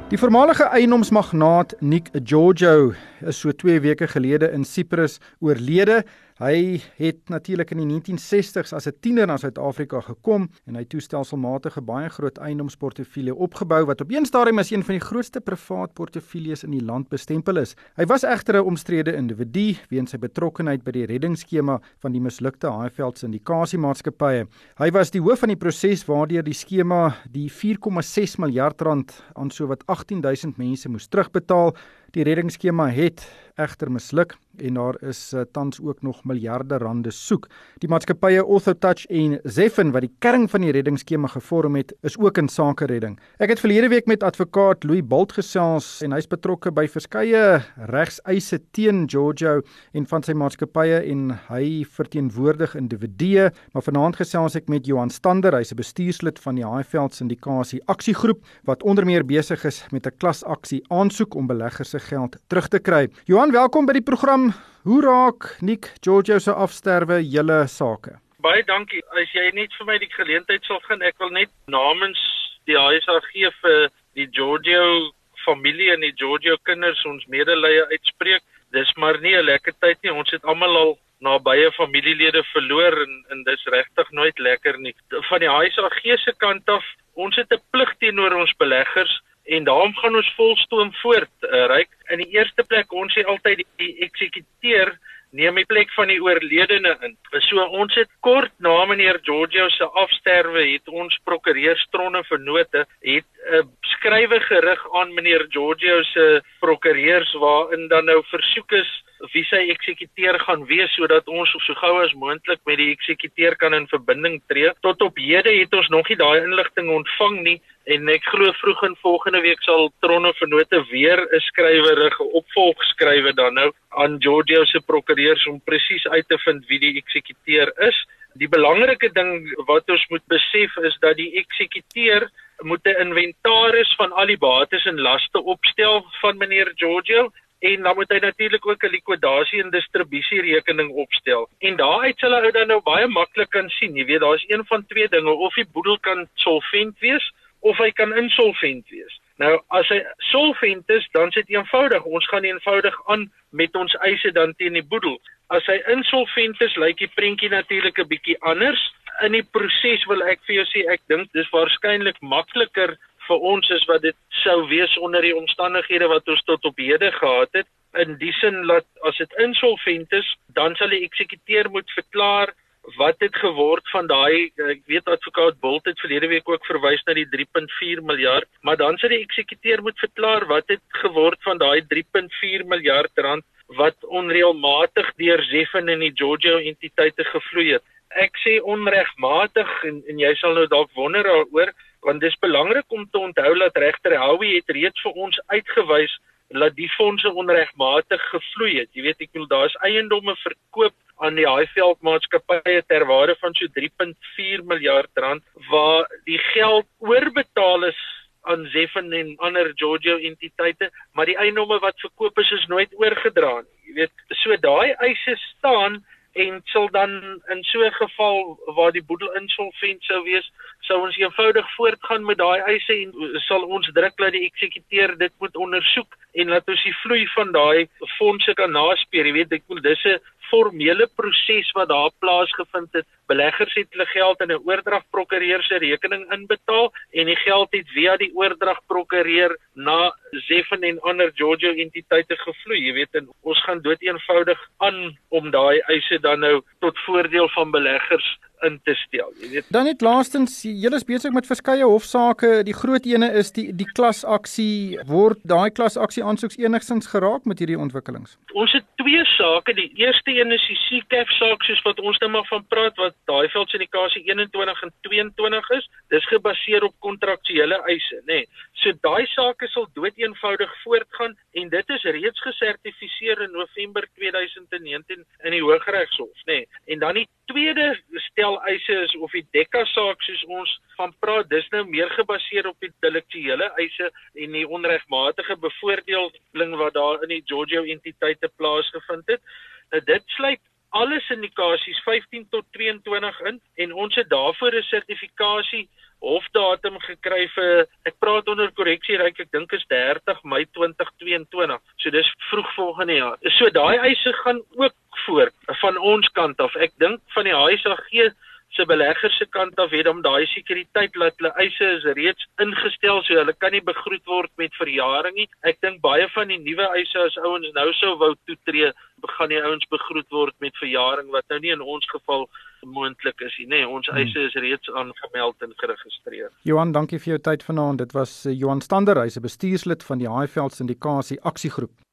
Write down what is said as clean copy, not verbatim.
Die voormalige eiendomsmagnaat Nick Georgiou is so 2 weke gelede in Cyprus oorlede. Hy het natuurlik in die 1960s as 'n tiener na Suid-Afrika gekom en hy het toe stelselmatig 'n baie groot eiendomsportefeulje opgebou wat op een stadium as een van die grootste privaat portefeuilles in die land bestempel is. Hy was egter 'n omstrede individu weens sy betrokkenheid by die reddingsskema van die mislukte Highveld Syndikasiemaatskappye. Hy was die hoof van die proses waardeur die skema die 4,6 miljard rand aan sowat 18,000 mense moes terugbetaal. Die reddingsskema het egter misluk en daar is tans ook nog miljarde rande soek. Die maatskappye Orthotouch en Zeffin wat die kern van die reddingsskema gevorm het, is ook in sake redding. Ek het verlede week met advokaat Louis Bolt gesels en hy's betrokke by verskeie regseise teen Georgiou en van sy maatskappye en hy verteenwoordig individue, maar vanaand gesels ek met Johan Stander, hy's 'n bestuurslid van die Highveld Syndikasie Aksiegroep wat onder meer besig is met 'n klasaksie aansoek om beleggers se geld terug te kry. Johan, welkom by die program. Hoe raak Nick Georgiou se afsterwe julle sake? Baie dankie. As jy net vir my die geleentheid sal gun, ek wil net namens die HSAG vir die Georgiou familie en die Georgiou kinders ons medelee uitspreek. Dis maar nie 'n lekker tyd nie. Ons het almal al nabye familielede verloor en dis regtig nooit lekker nie. Van die HSAG se kant af, ons het 'n plig teenoor ons beleggers en daarom gaan ons volstoom voort, Ryk. In die eerste plek, ons sê altyd die eksekuteur neem die plek van die oorledene in. So ons het kort na meneer Georgiou se afsterwe, het ons prokureurs Tronne Vennote, het 'n skrywe gerig aan meneer Georgiou se prokureurs waarin dan nou versoek is wie sy eksekuteur gaan wees, sodat ons so gou as moontlik met die eksekuteur kan in verbinding tree. Tot op hede het ons nog nie daai inligting ontvang nie, en ek glo vroeg in volgende week sal Tronne Vennote weer 'n skrywe rig, 'n opvolgskrywe dan nou aan Georgiou se prokureurs om presies uit te vind wie die eksekuteur is. Die belangrike ding wat ons moet besef is dat die eksekuteur moet 'n inventaris van al die bates en laste opstel van meneer Georgiou. En dan moet hy natuurlik ook 'n likwidasie en distribusierekening opstel. En daaruit sal hy dan nou baie maklik kan sien, jy weet, daar is een van twee dinge, of die boedel kan solvent wees, of hy kan insolvent wees. Nou, as hy solvent is, dan is dit eenvoudig, ons gaan eenvoudig aan met ons eise dan teen die boedel. As hy insolvent is, lyk die prentjie natuurlik 'n bietjie anders. In die proses wil ek vir jou sê, ek dink dis waarskynlik makliker vir ons is wat dit sou wees onder die omstandighede wat ons tot op hede gehad het. In die sin dat as dit insolvent is, dan sal die eksekuteur moet verklaar wat het geword van daai, ek weet advokaat Bolt het verlede week ook verwys na die 3,4 miljard, maar dan sal die eksekuteur moet verklaar wat het geword van daai 3,4 miljard rand wat onreëlmatig deur Zeffin en die Georgiou entiteite gevloei het. Ek sê onregmatig en jy sal nou dalk wonder daaroor, want dis belangrik om te onthou dat regter Howie het reeds vir ons uitgewys dat die fondse onregmatig gevloei het. Jy weet, ek bedoel, daar is eiendomme verkoop aan die Highveld maatskappye ter waarde van so 3,4 miljard rand, waar die geld oorbetaal is aan Zeffin en ander Georgiou entiteite, maar die eiendomme wat verkoop is nooit oorgedra nie. Jy weet, so daai eise staan en sal dan in so 'n geval waar die boedel insolvent sou wees, sou ons eenvoudig voortgaan met daai eise en sal ons druk dat die eksekuteur dit moet ondersoek en laat ons die vloei van daai fondse kan naspeur. Jy weet, ek bedoel, dis 'n formele proses wat daar plaasgevind het. Beleggers het hulle geld in 'n oordragprokureur se rekening inbetaal en die geld het via die oordragprokureur na Zeffin en ander Georgiou entiteite gevloei. Jy weet, en ons gaan dood eenvoudig aan om daai eise dan nou tot voordeel van beleggers in te stel. Jy weet. Dan net laastens, julle is besig met verskeie hofsaake. Die groot ene is die klasaksie. Word daai klasaksie aansoeks enigstens geraak met hierdie ontwikkelings? Ons het twee sake. Die eerste een is die CCAF saak, soos wat ons nou maar van praat, wat Highveld Syndikasie 21 en 22 is. Dis gebaseer op kontraktuele eise, nê. So daai sake sal doeteenvoudig voortgaan en dit is reeds gesertifiseer in November 2019 in die Hooggeregshof, nê. En dan die tweede stel eise is of die DECA saak soos ons van praat, dis nou meer gebaseer op die deliktuele eise en die onregmatige bevoordeling wat daar in die Georgiou entiteite plaasgevind het. Nou dit sluit alle syndikasies 15 tot 23 in en ons het daarvoor 'n sertifikasie hofdatum gekry vir, ek praat onder korreksie, ek dink is 30 Mei 2022. So dis vroeg volgende jaar. So daai eise gaan ook voort van ons kant af. Ek dink van die HSAG se belegger se kant af het om daai sekuriteit dat hulle eise is reeds ingestel, so hulle kan nie begroet word met verjaring nie. Ek dink baie van die nuwe eise as ouens nou sou wou toetree, gaan die ouens begroet word met verjaring wat nou nie in ons geval moontlik is nie. Nee, ons eise is reeds aangemeld en geregistreer. Johan, dankie vir jou tyd vanaand. Dit was Johan Stander, hy's 'n bestuurslid van die Highveld Syndikasie Aksiegroep.